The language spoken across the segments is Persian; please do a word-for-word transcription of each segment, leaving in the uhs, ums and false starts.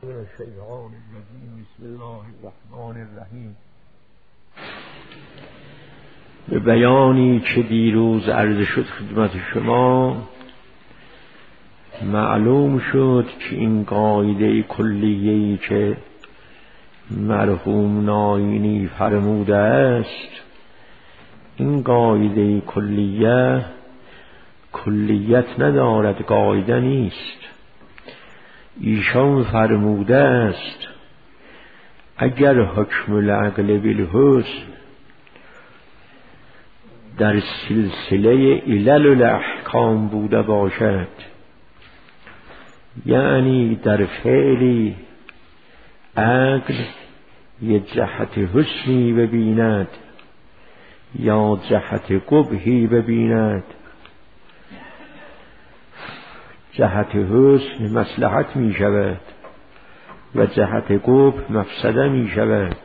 الشیطان الرجیم. بسم الله الرحمن الرحیم. به بیانی که دیروز عرض شد خدمت شما معلوم شد که این قاعده کلیه‌ای که مرحوم ناینی فرموده است، این قاعده کلیه کلیت ندارد، قاعده نیست. ایشان فرموده است اگر حکم العقل بالحسن در سلسله علل الاحکام بوده باشد، یعنی در فعلی عقل یه جهت حسنی ببیند یا جهت قبحی ببیند، جهت حسن مصلحت می شود و جهت قبح مفسده می شود.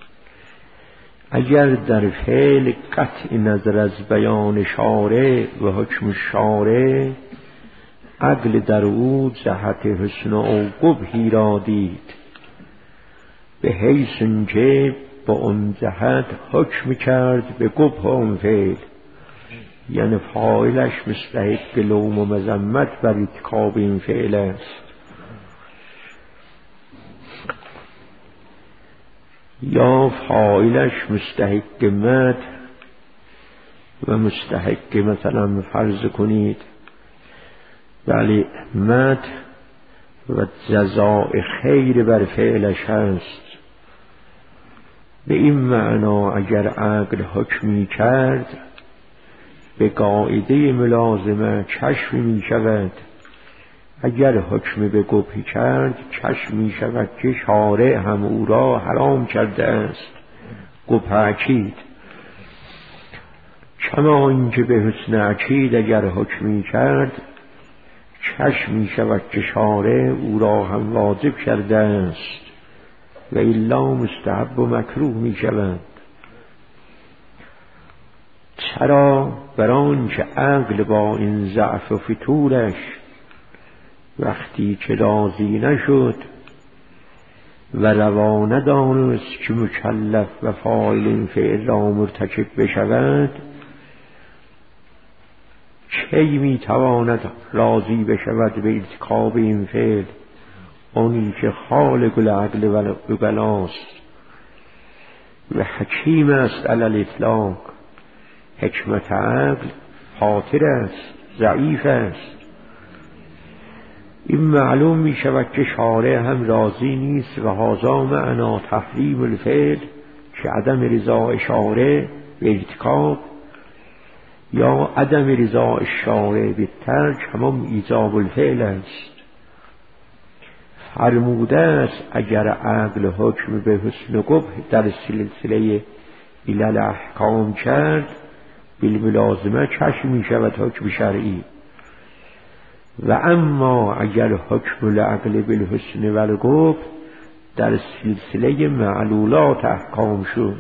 اگر در فعل قطع نظر از بیان شارع و حکم شارع، عقل در او جهت حسن و قبحی را دید، به حیث که با اون جهت حکم کرد به قبح اون فعل، یعنی فاعلش مستحق لوم و مذمت بر ارتکاب این فعل است، یا فاعلش مستحق مدح و مستحق مثلا فرض کنید ولی مدح و جزاء خیر بر فعلش هست. به این معنا اگر عقل حکمی کرد به قاعده ملازمه چشم می شود، اگر حکم به قبحی کرد چشم می شود که شارع هم او را حرام کرده است، قبح اکید. کما اینکه به حسن اکید اگر حکمی کرد چشم می شود که شارع او را هم واجب کرده است و الا مستحب و مکروه می شود. چرا؟ بران که عقل با این ضعف و فتورش وقتی که راضی نشد و روا ندانست که مکلف و فاعل این فعل را مرتکب بشود، کی می تواند راضی بشود به ارتکاب این فعل؟ اونی که خالق العقل و بلاست و حکیم است علی الاطلاق. حکمت عقل خاطر است، ضعیف است. این معلوم می شود که شارع هم راضی نیست و هذا معنا تحریم الفعل، که عدم رضا شارع به ارتکاب یا عدم رضا شارع به ترک همون ایجاب الفعل است. فرموده است اگر عقل حکم به حسن قبح در سلسله علل احکام کرد، بالملازمه چشم می شود حکم شرعی. و اما اگر حکم العقل بالحسن و القبح در سلسله معلولات احکام شد،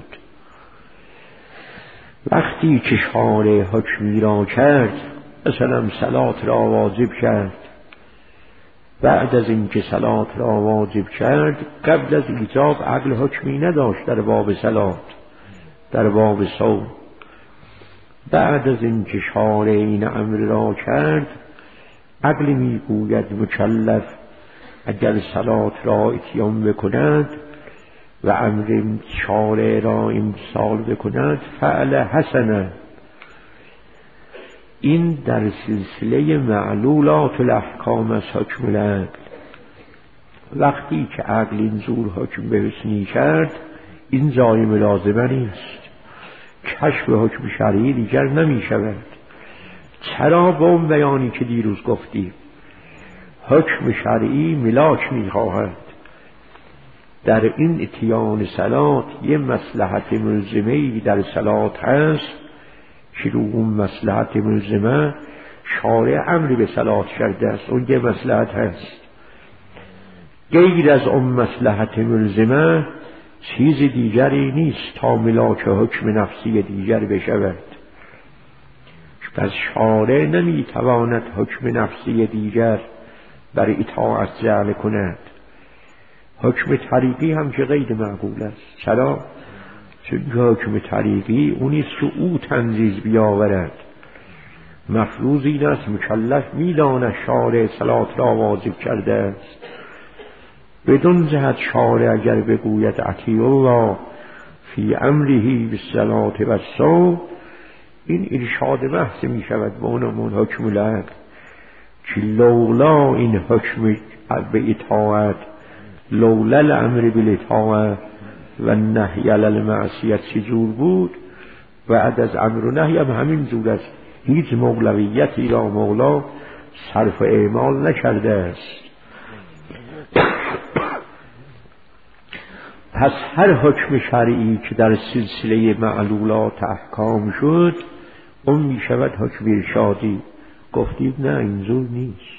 وقتی که شارع حکمی را کرد، مثلا صلات را واجب کرد، بعد از اینکه صلات را واجب کرد قبل از ایجاب عقل حکمی نداشت در باب صلات، در باب صوم. بعد از اینکه شارع این امر را کرد، عقل میگوید مکلف اگر صلات را اتیان بکند و امر شارع را امتثال بکند فعل حسنه. این در سلسله معلولات الاحکام از حکم العقل. وقتی که عقل این زور حکم به حسنی کرد، این جای ملازمه نیست، کشف حکم شرعی دیگر نمی شود. چرا؟ با اون بیانی که دیروز گفتیم، حکم شرعی ملاک می خواهد. در این اتیان صلات یه مصلحت ملزمه‌ای در صلات هست که رو اون مصلحت ملزمه شارع امری به صلات کرده است، اون یه مصلحت هست. غیر از اون مصلحت ملزمه چیز دیگری نیست تا ملاک حکم نفسی دیگر بشود. پس شارع نمیتواند حکم نفسی دیگر بر اطاعت جعل کند. حکم طریقی هم که غیر معقول است. چرا؟ چون حکم طریقی اونیست که او تنزیز بیاورد. مفروض این است مکلف میداند شارع صلات را واجب کرده است، بدون جهت شارع اگر بگوید اطیعوا الله فی امره بالصلاة والصوم، این ارشاد محض می شود به اون حکم العقل که لولا این حکم به اطاعت، لولا الامر بالاطاعت و نهی علی المعصیت چجور بود، بعد از امر و نهی هم همین جور است. هیچ مولویتی را مولا صرف اعمال نکرده است. پس هر حکم شرعی که در سلسله معلولات احکام شد اون می شود حکم ارشادی. گفتید نه اینجور نیست،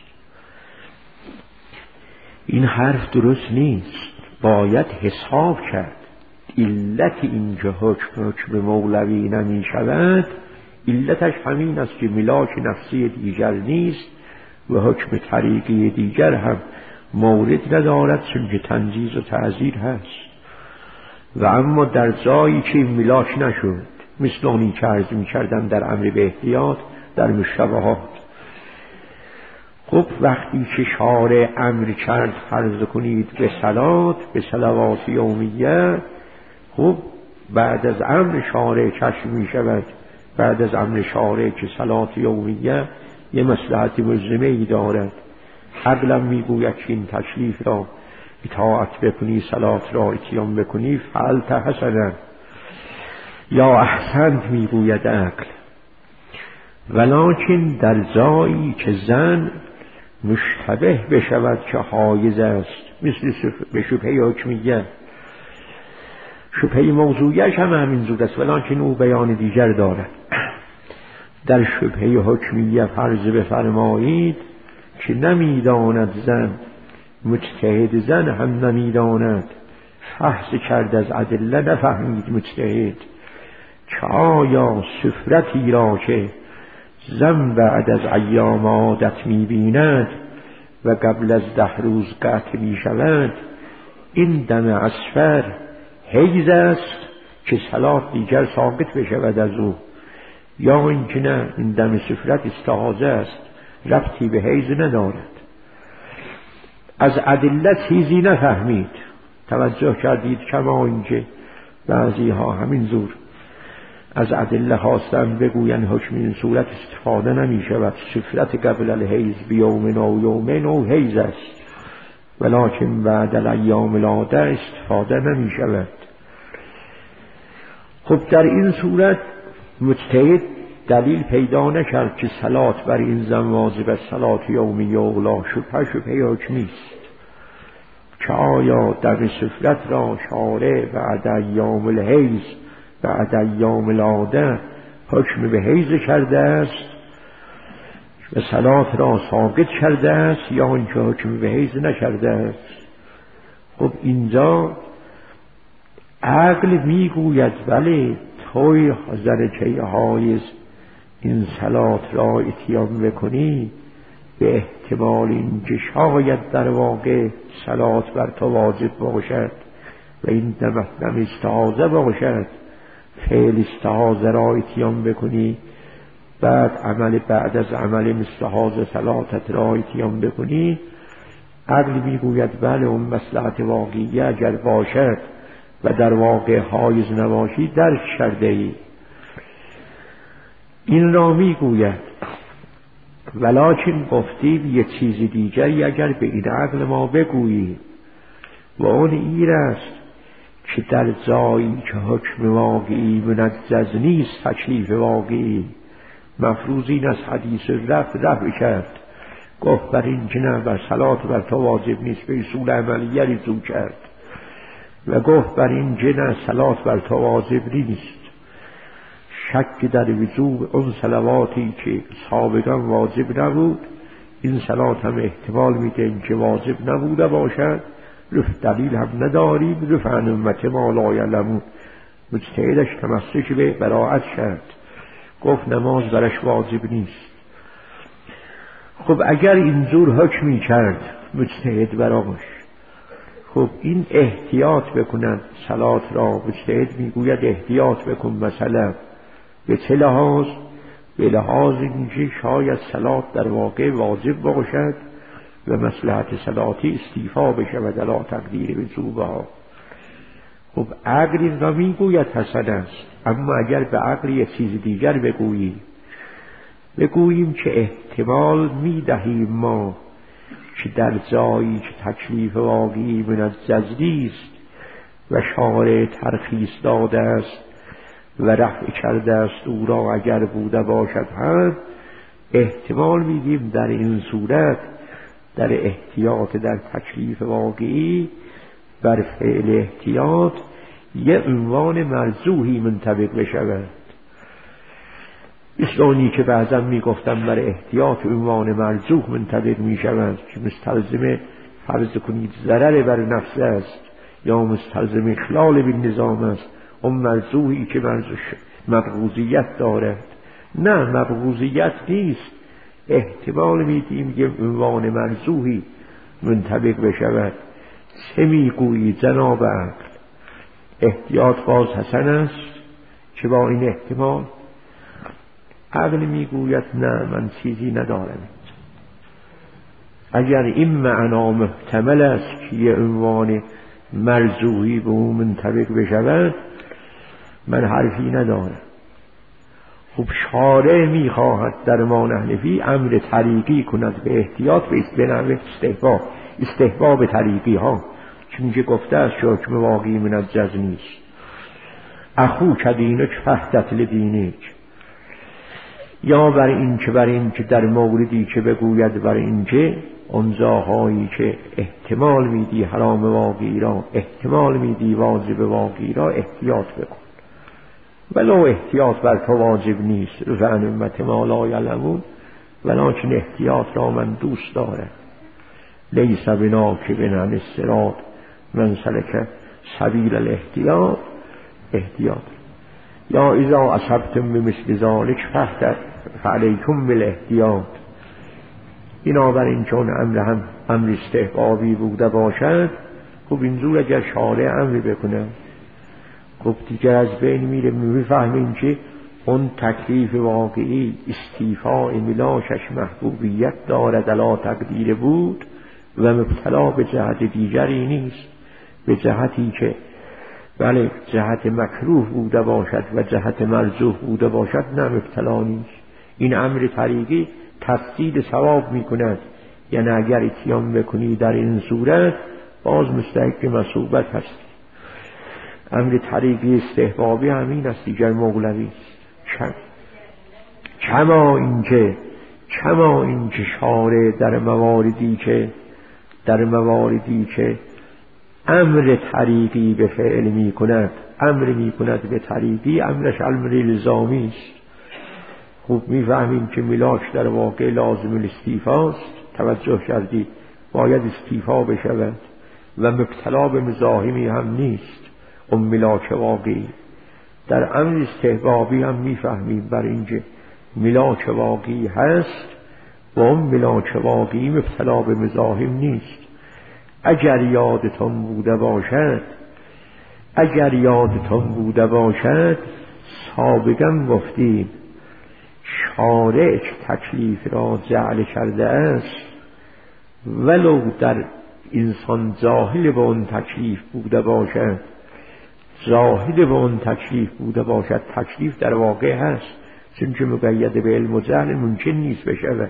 این حرف درست نیست، باید حساب کرد. علت اینکه حکم حکم مولوی نمی شود علتش همین است که ملاک نفسی دیگر نیست و حکم طریقی دیگر هم مورد ندارد چون که تنجیز و تعزیر هست. و اما در جایی که ملاک نشد، مثل اونی که عرض می کردم در امر به احتیاط در مشتبهات، خب وقتی که شارع امر کرد فرض کنید به صلات، به صلوات یومیه، خب بعد از امر شارع کشف می شود، بعد از امر شارع که صلات یومیه یه مصلحت ملزمه ای دارد، عقلم می گوید که این تکلیف را اطاعت بکنی، صلات را اتیان بکنی، فعلت حسنا یا احسنت می گوید عقل. ولکن در جایی که زن مشتبه بشود که حایز است، مثل به شبهه حکمیه، شبهه موضوعیش هم همین زود است ولکن او بیان دیگر دارد. در شبهه حکمیه فرض بفرمایید که نمیداند زن، مجتهد زن هم نمیداند، فحص کرد از ادله نفهمید مجتهد که آیا سفرتی را که زن بعد از ایام عادت می‌بیند و قبل از ده روز قطع می‌شود، این دم اصفر حیض است که صلات دیگر ساقط بشود از او، یا اینکه نه این دم سفرت استحاضه است، ربطی به حیض ندارد. از ادله چیزی نفهمید، توجه کردید کما اینکه بعضی ها همین زور از ادله خواستن بگوین حکم این صورت استفاده نمی شود، سفرت قبل الحیض بیومن و یومن و حیض است، ولکن بعد الایام العاده استفاده نمی شود. خب در این صورت مجتهد دلیل پیدا نکرد که صلات بر این زن واجب است، صلات یومی اولا، شبهه شبهه حکمی است که آیا دم سفرت را شارع بعد ایام الحیض بعد ایام العاده حکم به حیض کرده است و صلات را ساقط کرده است یا اینکه حکم به حیض نکرده است. خب اینجا عقل میگوید بله توی زرکه حایز این صلات را اتیان بکنی، به احتمال این که شاید در واقع صلات بر تو واجب باشد و این دمت دم استحاضه باشد، فعل استحاضه را اتیان بکنی، بعد عمل بعد از عمل مستحاضه صلاتت را اتیان بکنی. عقل میگوید بله اون مصلحت واقعی اگر باشد و در واقع حایز نباشی درک کرده ای. این را میگوید ولکن گفتیم یه چیز دیگری اگر به این عقل ما بگویی و اون این است که در جایی که حکم واقعی منجز نیست، تکلیف واقعی مفروض این از حدیث رفت رفت کرد، گفت بر این که نه بر صلات بر تو واجب نیست، به اصول عملیه رجوع کرد و گفت بر این که نه صلات بر تو واجب نیست، شک در وجوب اون صلواتی که سابقا واجب نبود، این صلات هم احتمال میده که واجب نبوده باشد، رفت دلیل هم نداریم، رفت عن امت ما لا یعلمون. مجتهدش تمسک به براعت کرد، گفت نماز برش واجب نیست. خب اگر اینجور حکمی کرد مجتهد براش، خب این احتیاط بکنند صلات را. مجتهد میگوید احتیاط بکن مثلا به چه لحاظ؟ به لحاظ اینکه شاید صلات در واقع واجب باشد و مصلحت صلاتی استیفا بشود علی تقدیر وجوبها. خب عقل این را میگوید حسن است، اما اگر به عقل یک چیز دیگر بگوییم بگوییم که احتمال میدهیم ما که در جایی که تکلیف واقعی من از جزدی است و شارع ترخیص داده است و رفع کرده است او را اگر بوده باشد هم احتمال میدیم در این صورت در احتیاط در تکلیف واقعی بر فعل احتیاط یه عنوان مرجوحی منطبق بشود. مثل که بعضا میگفتم بر احتیاط عنوان مرجوح منطبق میشود که مستلزم فرض کنید ضرر بر نفس است یا مستلزم اخلال بالنظام است، اون مرجوحی که مبغوضیت دارد. نه مبغوضیت نیست، احتمال میدیم یه عنوان مرجوحی منطبق بشود. چه میگویی جناب عقل؟ احتیاط باز حسن است که با این احتمال؟ عقل میگوید نه من چیزی ندارم. اگر این معنا محتمل است که یه عنوان مرجوحی به اون منطبق بشود من حرفی ندارم. خب شارع میخواهد در ما نحنفی امر طریقی کند به احتیاط به نحو استحباب استحباب طریقی ها، چون که گفته است که حکم واقعی من از جز نیست. اخو کدینک فهدت لدینک، یا بر این که بر این که در موردی که بگوید بر این که اون جاهایی که احتمال میدی حرام واقعی را احتمال میدی واجب واقعی را احتیاط بکن، ولو احتیاط بر تو واجب نیست رفعن امت ما لا یعلمون، ولکن احتیاط را من دوست دارم. لیس بناکب عن الصراط من سلک سبیل الاحتیاط احتیاط. یا اذا اصبتم بمثل ذلک فعلیکم بالاحتیاط. بنابراین چون امر هم امر استحبابی بوده باشد خب اینجور اگر شارع امر بکنم خب دیگر از بین میره. میفهمیم که اون تکلیف واقعی استیفاء ملاشش محبوبیت دارد علی تقدیر بود و مبتلا به جهت دیگری نیست، به جهتی که بله جهت مکروه بوده باشد و جهت مرجوح بوده باشد نه مبتلا نیست. این امر طریقی تفسید ثواب می کند، یعنی اگر اتیان بکنی در این صورت باز مستحق مثوبت هست. امر طریقی استحبابی همین است دیگر مولوی است. کما اینکه کما اینکه شارع در مواردی که در مواردی که امر طریقی به فعل می کند امر می کند به طریقی امرش امر الزامی است. خوب می فهمیم که ملاک در واقع لازم الاستیفاست، توجه کردید باید استیفا بشود و مبتلا به مزاحمی هم نیست اون ملاک واقعی. در امر استحبابی هم می فهمیم بر اینکه ملاک واقعی هست و اون ملاک واقعی مبتلا به مزاحم نیست. اگر یادتون بوده باشد اگر یادتون بوده باشد سابقا گفتیم شارع تکلیف را جعل کرده است ولو در انسان جاهل به اون تکلیف بوده باشد جاهل به اون تکلیف بوده باشد تکلیف در واقع هست، چون که مقید به علم و جهل ممکن نیست بشود.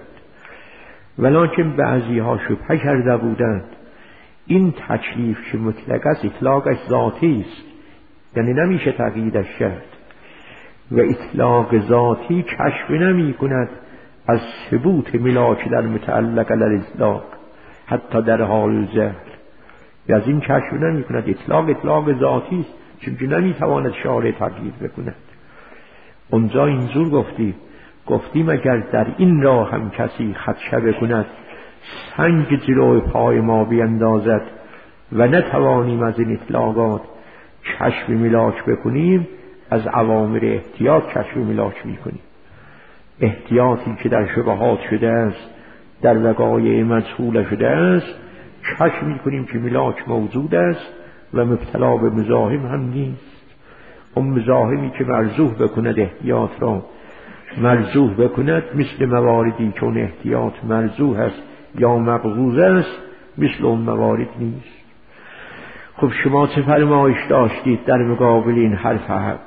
ولکن بعضی ها شبهه کرده بودند این تکلیف که مطلق است اطلاقش ذاتی است، یعنی نمیشه تقییدش کرد و اطلاق ذاتی کشف نمی کند از ثبوت ملاک در متعلق علی الاطلاق حتی در حال جهل، از این کشف نمی کند. اطلاق اطلاق ذاتی است چون که نمی تواند شارع تقیید بکند. اونجا اینجور گفتیم گفتیم اگر در این راه هم کسی خدشه بکند سنگ جلو پای ما بیندازد و نتوانیم از این اطلاقات کشف ملاک بکنیم از اوامر احتیاط کشف ملاک میکنیم. احتیاطی که در شبهات شده است در وقایع مجهول شده است کشف میکنیم که ملاک موجود است و مبتلا به مزاحم هم نیست. اون مزاحمی که مرجوح بکند احتیاط را مرجوح بکند، مثل مواردی که اون احتیاط مرجوح است یا مقبوض است، مثل اون موارد نیست. خب شما چه فرمایش داشتید در مقابل این حرف حق؟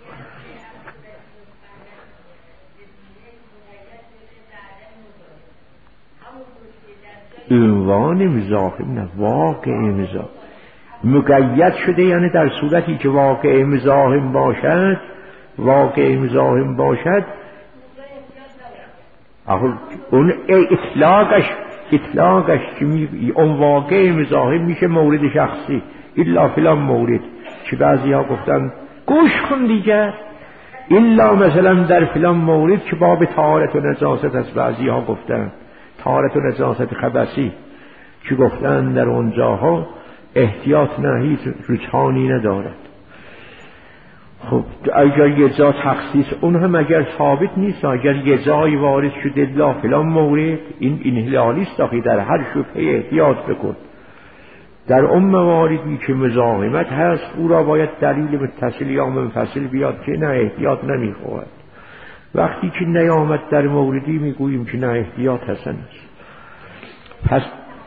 عنوان مزاحم نه، واقع مزاحم مقید شده، یعنی در صورتی که واقع مزاحم باشد واقع مزاحم باشد اون اطلاقش اطلاقش که می اون واقع مزاحم میشه مورد شخصی الا فلان مورد که بعضی ها گفتن گوش کن دیگر، الا مثلا در فلان مورد که باب طهارت و نجاست است. بعضی ها گفتن طهارت و نجاست خبثی که گفتن در اونجاها احتیاط نهی رجحانی ندارد. خب اگر یه جا تخصیص اون هم اگر ثابت نیست، اگر یه جایی وارد شده لا فلان مورد، این انحلالی است. آخی در هر شبهه احتیاط بکن. در اون مواردی که مزاحمت هست او را باید دلیل متصل یا منفصل بیاد که نه احتیاط نمیخواهد. وقتی که نیامد در موردی میگوییم که نه احتیاط حسن است. پس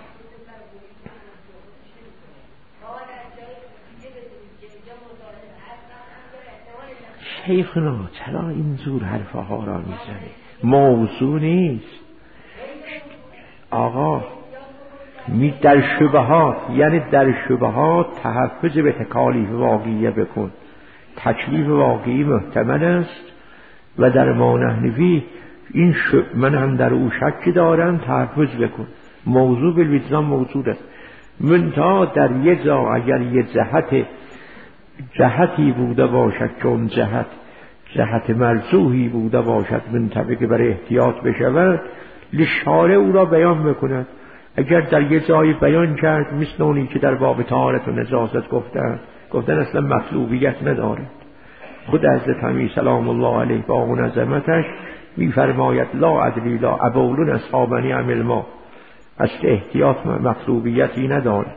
شیخنا چرا اینجور حرفه ها را میزنه؟ موضوع نیست آقا. می در شبهات، یعنی در شبهات تحفظ به تکالیف واقعیه بکن. تکلیف واقعی محتمل است و در ما نحنفی این شب من هم در او شک دارم، تحفظ بکن. موضوع بالوجدان موجود است. منتها در یه جا اگر یه جهت جهتی بوده باشد که اون جهت جهت مرجوحی بوده باشد منطبق بر احتیاط بشود، لشاره او را بیان بکند. اگر در یه جای بیان کرد مثل اونی که در باب طهارت و نجاست گفتن گفتن اصلا مطلوبیت ندارد. خود حضرت امیر سلام الله علیه با اون عظمتش میفرماید لا ادری لا ابولون اصحابنی عمل ما، اصل احتیاط مطلوبیتی ندارد.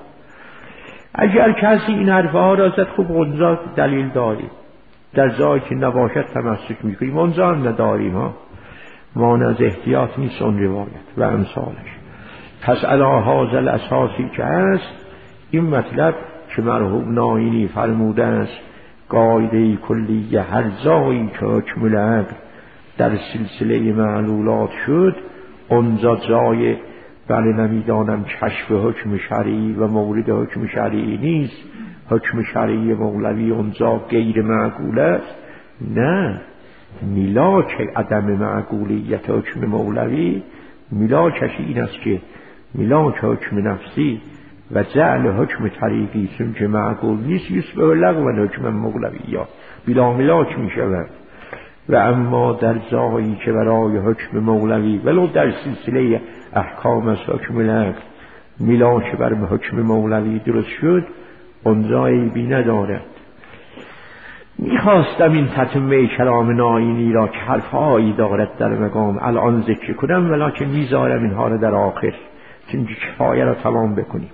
اگر کسی این حرفها را زد خوب اونجا دلیل داریم، در جایی که نباشد تمسک میکنیم اونجا هم نداریم ها. ما از احتیاط نیست اون روایت و امثالش. پس علی هذا الاساسی که هست این مطلب که مرحوم ناینی فرموده است قاعده کلیه هر جایی که حکم العقل در سلسله معلولات شد اونجا جای بله نمیدانم کشف حکم شرعی و مورد حکم شرعی نیست، حکم شرعی مولوی اونجا غیر معقول است. نه، ملاک عدم معقولیت حکم مولوی ملاکش این است که ملاک حکم نفسی و جعل حکم طریقی چون که معقول نیست یسبه لغو حکم مولوی یا بلا ملاک می شود. و اما در جایی که برای حکم مولوی ولو در سلسله احکام از حکم العقل ملاک بر حکم مولوی درست شد اونجا عیبی ندارد. میخواستم این تتمه کلام ناینی را که حرفهایی دارد در مقام الان ذکر کنم، ولکن میذارم اینها را در آخر چون کفایه را تمام بکنیم.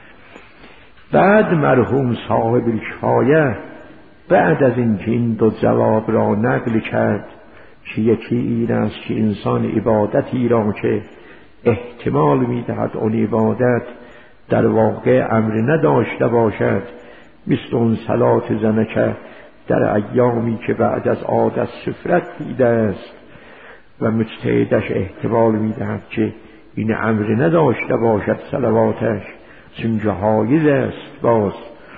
بعد مرحوم صاحب الکفایه بعد از اینکه این دو جواب را نقل کرد که یکی این است که انسان عبادتی را که احتمال میدهد اون عبادت در واقع امر نداشته باشد، مثل اون صلات زنکه در ایامی که بعد از عادت سفرت دیده است و مجتهدش احتمال میدهد که این امر نداشته باشد صلواتش چون جهایز است. باز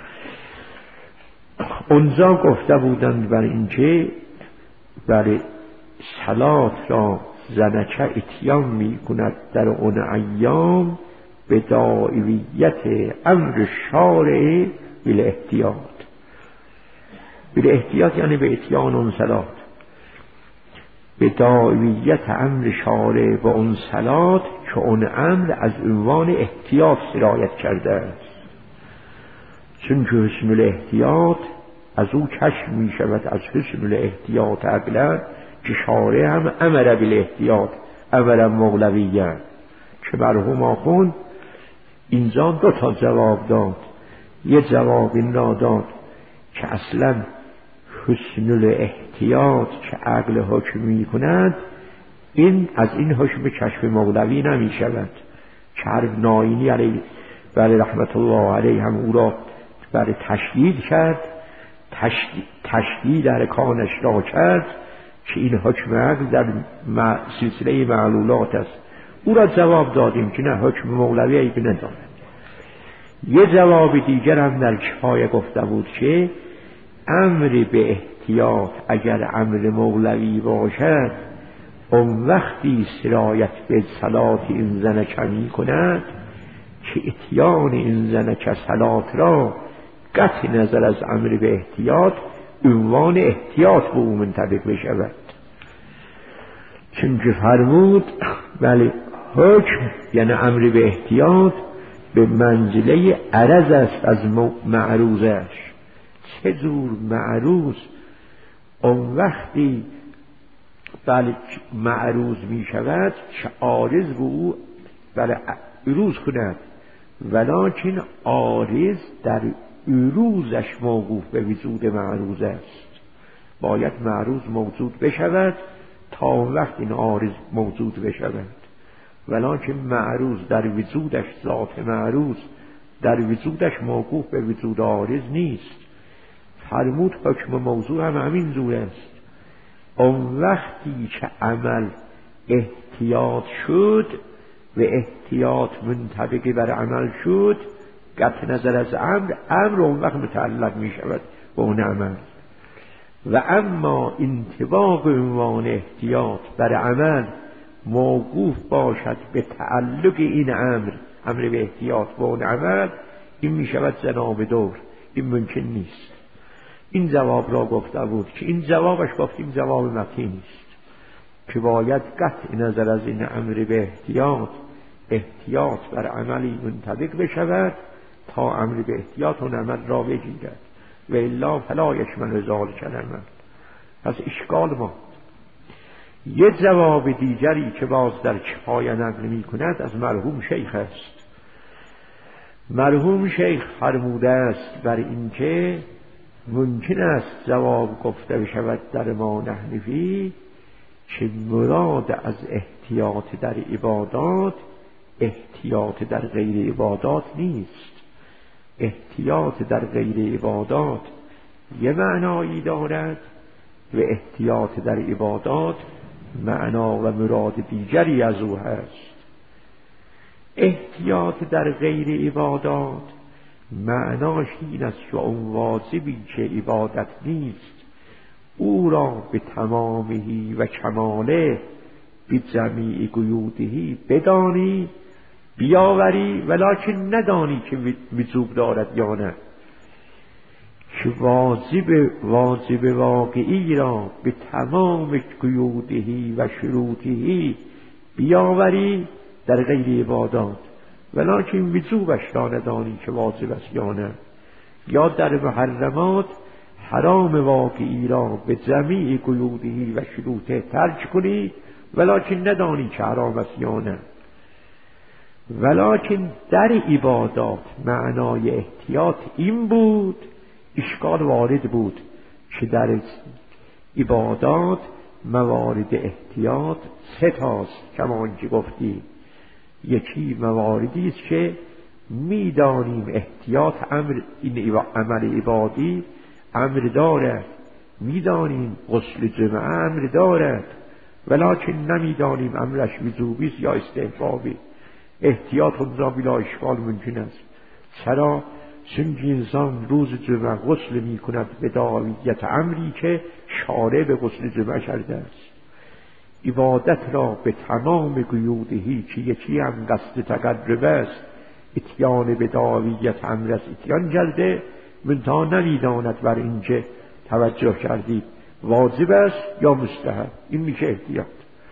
اونجا گفته بودند بر اینکه بر صلات را زنکه اتیان می کند در اون ایام به داعیت امر شارع بل احتیاط. بل احتیاط یعنی به اتیان اون صلات، به داعیت امر شارع با اون صلات که اون امر از عنوان احتیاط سرایت کرده است. چون که حسن الاحتیاط از او کشف می شود از حسن الاحتیاط عقلا که شارع هم امر بالاحتیاط امر مولویه که مرحوم آخوند اینجا دو تا جواب داد. یه جواب این را داد که اصلا حسن الاحتیاط که عقل حکم می کند این از این حکم کشف مولوی نمی شود که هر ناینی علیه برای رحمت الله علیه هم او را برای تشدید کرد، تشدید, تشدید ارکانش را کرد که این حکم عقل در سلسله معلولات است. او را جواب دادیم که نه، حکم مولوی عیب ندارد. یه جواب دیگر هم در کفایه گفته بود که امر به احتیاط اگر امر مولوی باشد اون وقتی سرایت به صلات این زن کمی کند که اتیان این زن که صلات را قطع نظر از امر به احتیاط عنوان احتیاط به او منطبق بشود. چون که فرمود بله حکم یعنی امر به احتیاط به منزله عرض است از معروضش. چه جور معروض؟ اون وقتی بله معروض می شود که عارض به او بله عروض کند، ولیکن عارض در عروضش موقوف به وجود معروض است. باید معروض موجود بشود تا وقت این عارض موجود بشود، ولیکن معروض در وجودش ذات معروض در وجودش موقوف به وجود عارض نیست. فرمود حکم موضوع هم همین جور است. اون وقتی که عمل احتیاط شد و احتیاط منطبق بر عمل شد قطع نظر از امر، امر اون وقت متعلق می شود به اون عمل. و اما انطباق عنوان احتیاط بر عمل موقوف باشد به تعلق این امر، امر به احتیاط با اون عمل، این می شود جناب دور، این ممکن نیست. این جواب را گفته بود که این جوابش گفتیم جواب متین نیست که باید قطع نظر از این امر به احتیاط احتیاط بر عملی منطبق بشود تا امر به احتیاط و عمل را بگیرد و الا فلا یشمل ذلک العمل. پس اشکال ما. یه جواب دیگری که باز در کفایه نقل می کند از مرحوم شیخ است. مرحوم شیخ فرموده است بر اینکه ممکن است جواب گفته بشود در ما نحنفی که مراد از احتیاط در عبادات احتیاط در غیر عبادات نیست. احتیاط در غیر عبادات یه معنایی دارد و احتیاط در عبادات معنا و مراد دیگری از او هست. احتیاط در غیر عبادات معناش این است که اون واجبی که عبادت نیست او را به تمامهی و کماله به جمیع قیودهی بدانی بیاوری ولکن ندانی که وجوب دارد یا نه. که واجب واجب واقعی را به تمام قیودهی و شروطهی بیاوری در غیر عبادات ولکن وجوبش را ندانی که واجب است یا نه. یا در محرمات حرام واقعی را به جمیع قیودهی و شروطه ترک کنی ولکن ندانی که حرام است یا نه. ولکن در عبادات معنای احتیاط این بود، اشکال وارد بود که در عبادات موارد احتیاط سه تاست کما که گفتی. یکی مواردی است که میدانیم احتیاط امر این عمل عبادی امر دارد، میدانیم غسل جمعه امر دارد ولکن نمیدانیم امرش وجوبی است یا استحبابی. احتیاط اونجا بلا اشکال ممکن است. چرا؟ چون انسان روز جمعه غسل می کند به دعویت امری که شارع به غسل جمعه کرده است. عبادت را به تمام قیودهی که یکی هم قصد تقرب است اتیان به دعویت امر است اتیان کرده منتها نمیداند بر اینکه توجه کردید واجب است یا مستحب. این میشه احتیاط.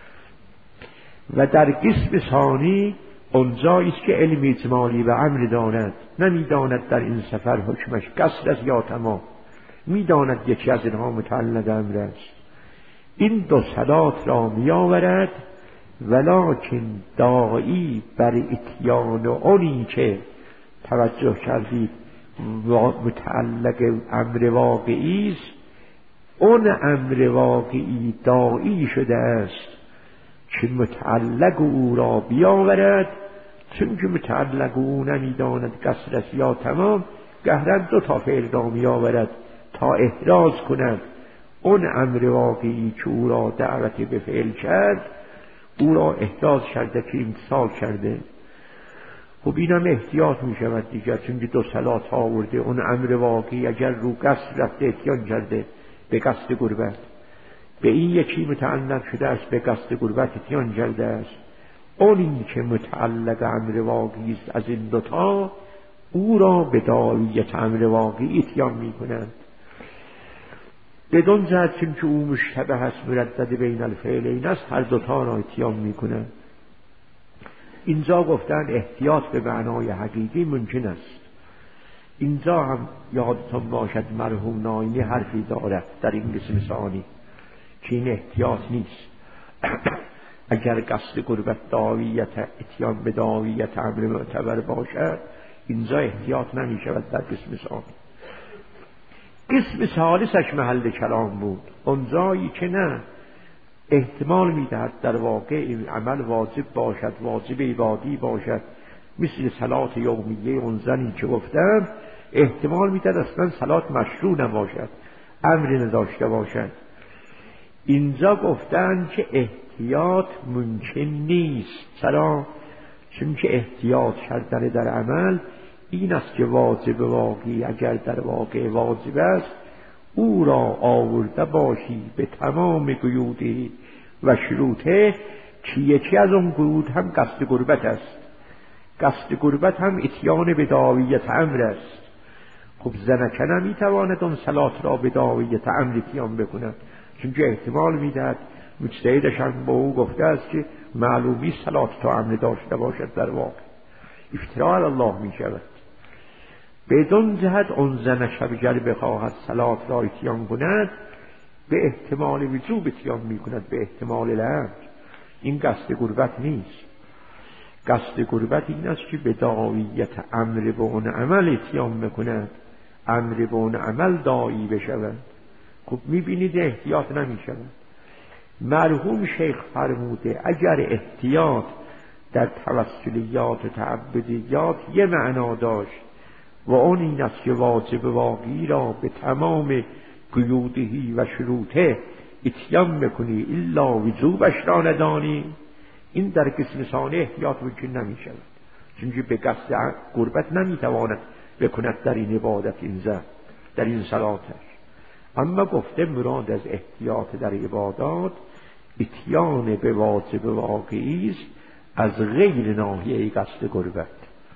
و در قسم ثانی اونجایی است که علم اجمالی و امر دارد، نمیداند در این سفر حکمش قصد است یا تمام، میداند یکی از اینها متعلق امر است. این دو صلات را می آورد ولکن داعی بر اتیان اونی که توجه کردید متعلق امر واقعی است، اون امر واقعی داعی شده است که متعلق او را بیاورد، چون که متعلق او نمیداند قصر است یا تمام، گهرن دو تا فعل را میآورد تا احراز کند اون امر واقعی که او را دعوت به فعل کرد، او را احراز کرده که امتثال کرده. خب اینم احتیاط می شود دیگر، چون که دو صلات آورده. اون امر واقعی اگر رو قصد رفته اتیان کرده به قصد غربت، به این یکی متعلق شده است به قصد غربت اتیان کرده است. اونی که متعلق امر واقعی است از این دوتا، او را به داعیت امر واقعی اتیان می کنند. بدون جهت چون که او مشتبه است، مردد بین الفعلین است، هر دوتا را اتیان می کنند. اینجا گفتن احتیاط به معنای حقیقی ممکن است. اینجا هم یادتون باشد مرحوم ناینی حرفی دارد در این قسم ثانی که این احتیاط نیست. اگر قصد قربت داعیت اتیان به داعیت امر معتبر باشد، اینجا احتیاط نمی شود در قسم ثانی. قسم ثالثش محل کلام بود، اونجایی که نه احتمال میدهد در واقع این عمل واجب باشد، واجب عبادی باشد، مثل صلات یومیه اون زنی که گفتم، احتمال میدهد اصلا صلات مشروع نباشد، امری نداشته باشد. اینجا گفتن که احتیاط ممکن نیست. چرا؟ چون که احتیاط کردن در عمل این است که واجب واقعی اگر در واقع واجب است، او را آورده باشی به تمام قیودی و شروطه، که یکی از اون قیود هم قصد قربت است. قصد قربت هم اتیان به داعیت امر است. خب زنکه نمیتواند اون صلات را به داعیت امر اتیان بکند، چون که احتمال میدهد مجتهدش هم با او گفته است که معلومی صلات تا امر داشته باشد، در واقع افتراء الله می شود. بدون جهت اون زن شبگر بخواهد صلات را اتیان کند، به احتمال وجوب اتیان می کند، به احتمال لعن. این قصد قربت نیست. قصد قربت این است که به داعیت امر به اون عمل اتیان میکند، امر به اون عمل داعی بشود. خب میبینید احتیاط نمی شود. مرحوم شیخ فرموده اگر احتیاط در توسلیات و تعبدیات یه معنا داشت و اون این است که واجب واقعی را به تمام قیودهی و شروطه اتیان میکنی الا وجوبش را ندانی، این در قسم ثانی احتیاط ممکن نمی شود، چون به قصد قربت نمیتواند بکند در این عبادت این زن، در این صلاتش. اما گفته مراد از احتیاط در عبادات اتیان به واجب واقعی است از غیر ناحیه قصد قربت.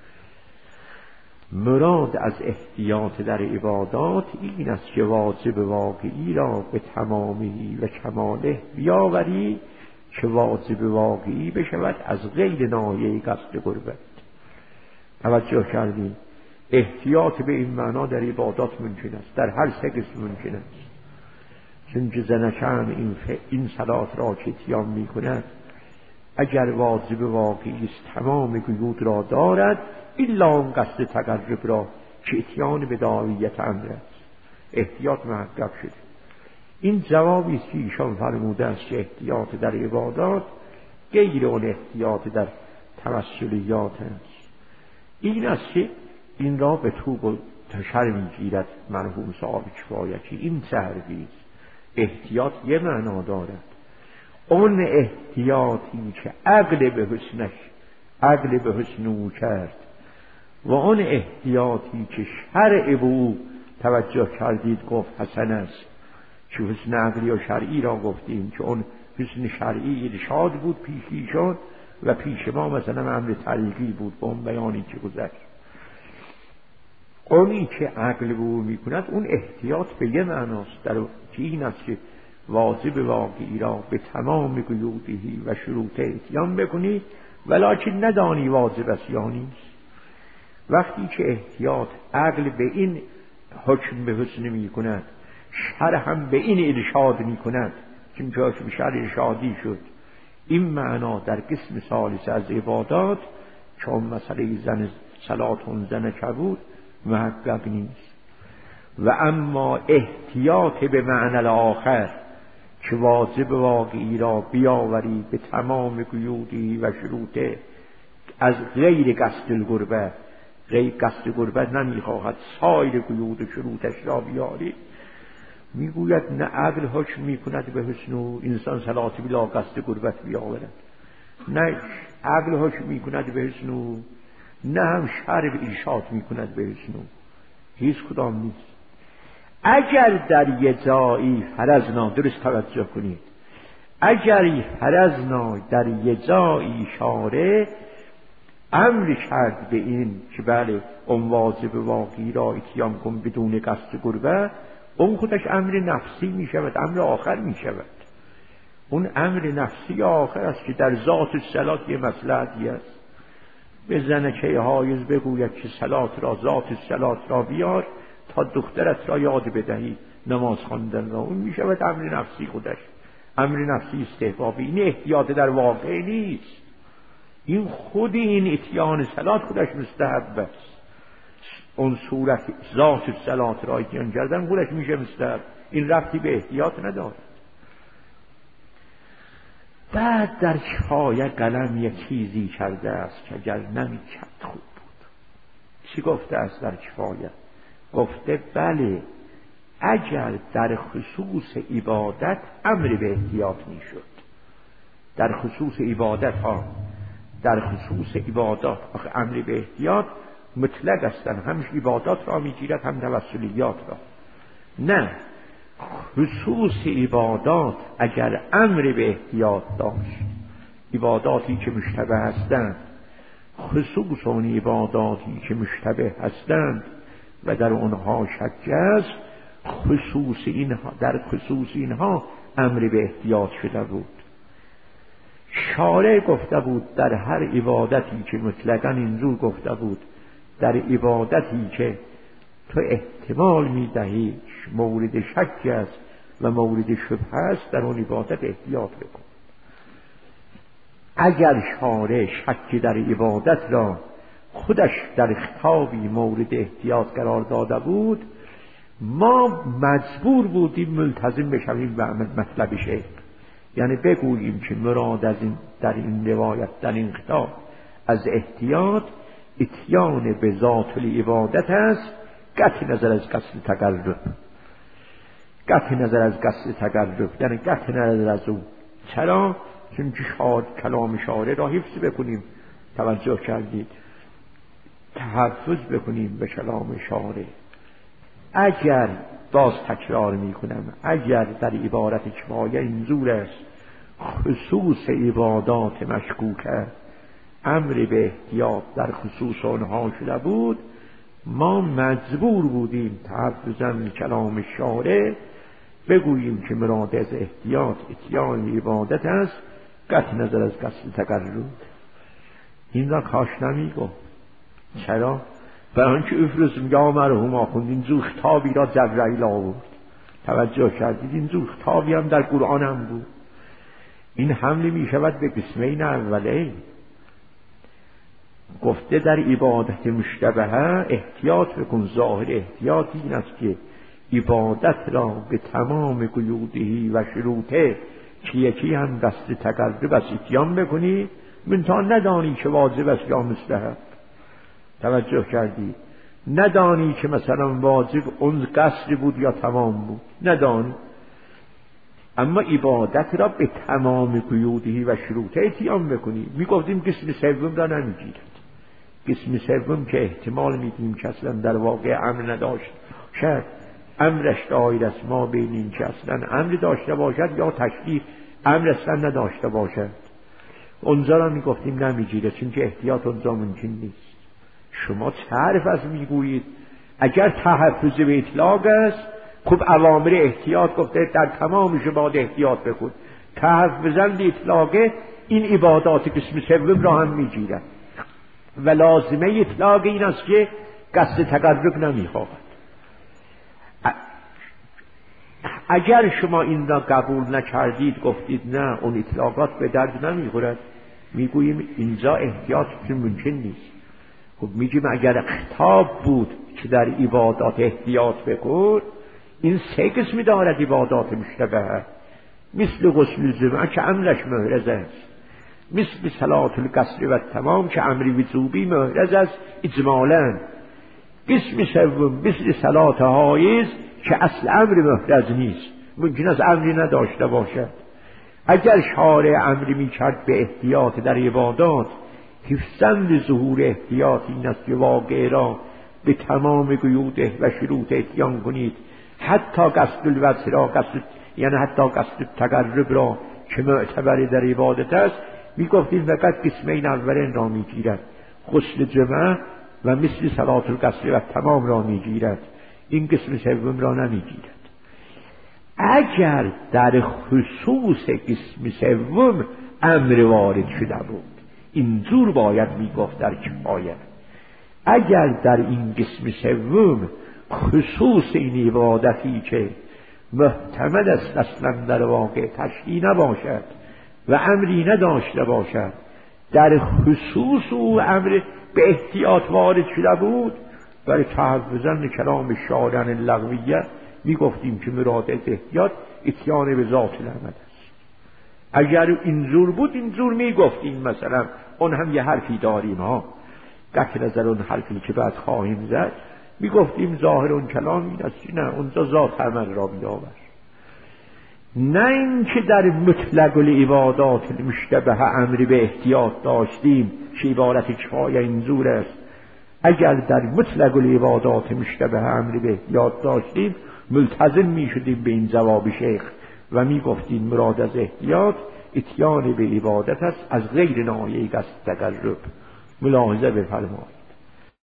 مراد از احتیاط در عبادات این است که واجب واقعی را به تمامی و کماله بیاوری که واجب واقعی بشود از غیر ناحیه قصد قربت. توجه کردیم؟ احتیاط به این معنا در عبادات ممکن است، در هر سه قسم ممکن است. چون که زنشان این, این صلات را که اتیان می کند اگر واجب واقعی است تمام قیود را دارد الا اون قصد تقرب را که اتیان به داعیت امر است، احتیاط محقق شده. این جوابی است که ایشان فرموده است که احتیاط در عبادات غیر اون احتیاط در توسلیات است. این است که این را به توب و تشر میگیرد مرحوم صاحب کفایتی. این چه حرفی است؟ احتیاط یه معنا دارد، اون احتیاطی که عقل به حسنش عقل به حسن او کرد و اون احتیاطی که شرع به او توجه کردید گفت حسن است، که حسن عقلی و شرعی را گفتیم که اون حسن شرعی ارشاد بود پیشی شد و پیش ما مثلا امر طریقی بود با اون بیانی که گذشت. اونی که عقل به او میکند اون احتیاط به یه معناست، در که این است که واجب واقعی را به تمام قیودهی و شروطه اتیان بکنی ولکن ندانی واجب است یا نیست. وقتی که احتیاط عقل به این حکم به حسن می کند، شرع هم به این ارشاد می کند، چون که حکم شرع ارشادی شد، این معنا در قسم ثالث از عبادات چون مسئله زن صلاتون زن کبود محقق نیست. و اما احتیاط به معنی الاخر که واجب واقعی را بیاوری به تمام قیودی و شروطه از غیر قصد القربه، غیر قصد قربت نمیخواهد سایر قیود و شروطش را بیاری، میگوید نه عقل حکم میکند به حسن و انسان صلاتی بلا قصد قربت بیاورد، نه عقل حکم میکند به حسن و نه هم شرع ارشاد میکند به حسن و هیچ کدام نیست. اگر در یه جایی فرضنا، درست توجه کنید، اگر فرضنا در یه جایی شارع امر کرد به این که بله اون واجب واقعی را اتیان کن بدون قصد قربت، اون خودش امر نفسی می شود، امر آخر می شود. اون امر نفسی آخر است که در ذات الصلات یه مصلحتی است. به زنکه حایض بگوید که صلات را، ذات الصلات را بیار تا دخترت را یاد بدهی نماز خواندن را، اون می شود امر نفسی خودش، امر نفسی استحبابی. این احتیاط در واقع نیست، این خود این اتیان صلات خودش مستحب است. اون صورت ذات صلات را اتیان کردن خودش میشه مستحب، این ربطی به احتیاط نداره. بعد در کفایه قلم یک چیزی کرده است که اگر نمی‌کرد خوب بود. چی گفته است در کفایه؟ گفته بله اگر در خصوص عبادت امر به احتیاط میشد، در خصوص عبادت ها، در خصوص عبادات آخه امر به احتیاط مطلق هستن، همش عبادات را میگیرد هم توسلیات را. نه، خصوص عبادات اگر امر به احتیاط داشت، عباداتی که مشتبه هستند، خصوص اون عباداتی که مشتبه هستند و در اونها شک است، خصوص اینها، در خصوص اینها امر به احتیاط شده بود. شارع گفته بود در هر عبادتی که مطلقاً اینجور گفته بود، در عبادتی که تو احتمال میدهی مورد شک است و مورد شبهه است، در اون عبادت احتیاط بکن. اگر شارع شک در عبادت را خودش در خطابی مورد احتیاط قرار داده بود، ما مجبور بودیم ملتزم بشویم به مطلب شیخ، یعنی بگوییم که مراد از این در این روایت، در این خطاب از احتیاط اتیان به ذات العبادت است، قطع نظر از قصد تقرب، قطع نظر از قصد تقرب یعنی قطع نظر از او. چرا؟ چون که شاد کلام شارع را حفظ بکنیم. توجه کردید؟ تحفظ بکنیم به کلام شارع. اگر باز تکرار می کنم، اگر در عبارت کفایه اینجور است خصوص عبادات مشکوکه امر به احتیاط در خصوص آنها شده بود، ما مجبور بودیم تحفظاً کلام شارع بگوییم که مراد از احتیاط اتیان عبادت است، قطع نظر از قصد تقرب. این را کاش نمی گفت. چرا؟ برای آنکه افرز یا مرحوم آخوند این زو خطابی را جبرائیل آورد. توجه کردید؟ این زو خطابی هم در قرآن هم بود. این حمل می شود به قسمین اوله. گفته در عبادت مشتبهه احتیاط بکن. ظاهر احتیاط این است که عبادت را به تمام قیودهی و شروطه که یکی هم دست تقرب است اتیان بکنی، منتها ندانی که واجب است یا مستحب. توجه کردی؟ ندانی که مثلا واجب اون قصر بود یا تمام بود، ندانی. اما عبادت را به تمام قیودهی و شروطه اتیان بکنی. میگفتیم قسم سوم را نمیگیرد. قسم سوم که احتمال میدیم که اصلا در واقع امر نداشت، شاید امرش دایر است ما بین این که اصلا امر داشته باشد یا تشریح امر اصلا نداشته باشد، اونجا را میگفتیم نمیگیره، چون که احتیاط اونجا ممکن نیست. شما چه حرف از میگویید؟ اگر تحفظ به اطلاق است، خب اوامر احتیاط گفته در تمام شباد احتیاط بکن. تحفظاً به اطلاقه این عبادات قسم سوم را هم میگیرد و لازمه اطلاق این است که قصد تقرب نمیخواهد. اگر شما این را قبول نکردید، گفتید نه اون اطلاقات به درد نمیخورد، میگوییم اینجا احتیاط ممکن نیست. خب میگیم اگر خطاب بود که در عبادات احتیاط بکن، این سه قسمی دارد عبادات مشتبه، مثل غسل جمعه که امرش محرز است، مثل صلات القصر و تمام که امری وجوبی محرز است اجمالا، قسم سوم مثل صلات حایض که اصل امر محرز نیست، ممکن است امری نداشته باشد. اگر شارع امری میکرد به احتیاط در عبادات، حفظاً ظهور احتیاط این است که واقع را به تمام قیوده و شروط اتیان کنید، حتی قصد الوجه را، قصد یعنی حتی قصد تقرب را که معتبر در عبادت است، میگفتیم فقط قسمین اولین را میگیرد، غسل جمعه و مثل صلات القصر و تمام را میگیرد، این قسم سوم را نمیگیرد. اگر در خصوص قسم سوم امر وارد شده بود، اینجور باید میگفت در کفایت. اگر در این قسم سوم خصوص این عبادتی که محتمل است اصلا در واقع تشریع نباشد و امری نداشته باشد، در خصوص او امر به احتیاط وارد شده بود، برای تحفظاً کلام شاعران لغویه میگفتیم که مراد از احتیاط اتیان به ذات العمل است. اگر اینجور بود اینجور میگفتیم، مثلا اون هم یه حرفی داریم ها، قطع نظر اون حرفی که بعد خواهیم زد، میگفتیم ظاهر اون کلام این است نه اونجا ذات عمل را بیاور، نه اینکه در مطلق العبادات المشتبه امری به احتیاط داشتیم که عبارت کفایه اینجور است. اگر در مطلق العبادات مشتبه امری به احتیاط داشتیم، ملتزم می شدیم به این جواب شیخ و می گفتیم مراد از احتیاط اتیان به عبادت است از غیر ناحیه قصد تقرب. ملاحظه بفرمایید.